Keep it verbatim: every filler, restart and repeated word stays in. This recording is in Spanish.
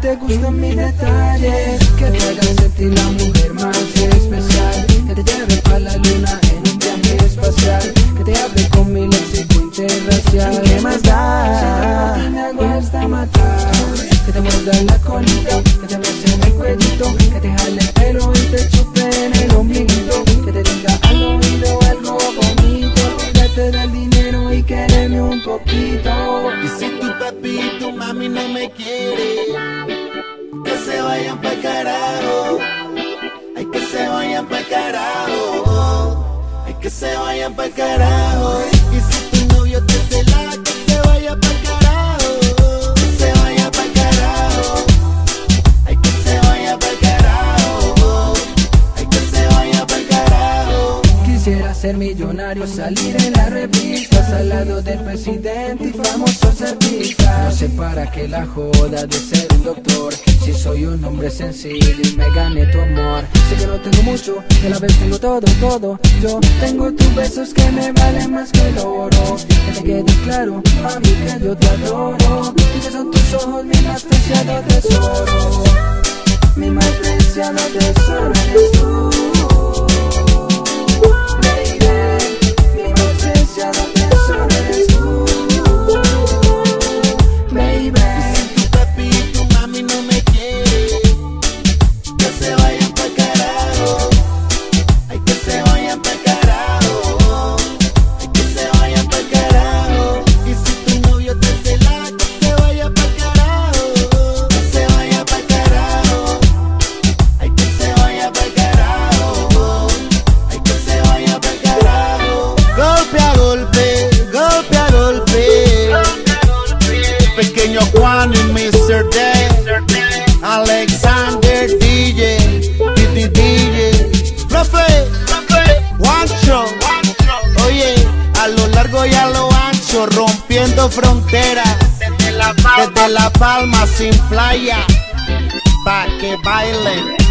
te gustan mis detalles, que te hagan sentir la mujer más especial, que te lleve pa' la luna en un viaje espacial, que te hable con mi léxico interracial. ¿Qué más da? Si me hago hasta matar, que te muerda la colita, que te bese en el cuellito, que te jale el pelo y te chupe en el ombliguito, que te diga al oído algo bonito, olvídate del dinero y quéreme un poquito. Y si tu papi y tu mami no me quieren, que se vayan pa'l carajo. Ay, que se vayan pa'l carajo. Ay, que se vayan pa'l carajo. Y si tu novio te cela, que se vaya pa'l carajo. Que se vaya pa'l carajo. Ay, que se vaya pa'l carajo. Ay, que se vaya pa'l carajo. Quisiera ser millonario, salir en las revistas al lado del presidente y famosos artistas. No sé para qué la joda de ser un doctor, si soy un hombre sencillo y me gané tu amor. Sé que no tengo mucho, y a la vez tengo todo, todo. Yo tengo tus besos que me valen más que el oro. Que te quede claro, a mí que yo te adoro, y que son tus ojos mi más preciado tesoro. Mi más preciado tesoro eres tú. Pequeño Juan y mister Day, Alexander D J, D D D J, profe, Juancho. Oye, a lo largo y a lo ancho, rompiendo fronteras, desde La Palma, desde La Palma sin playa, pa' que bailen.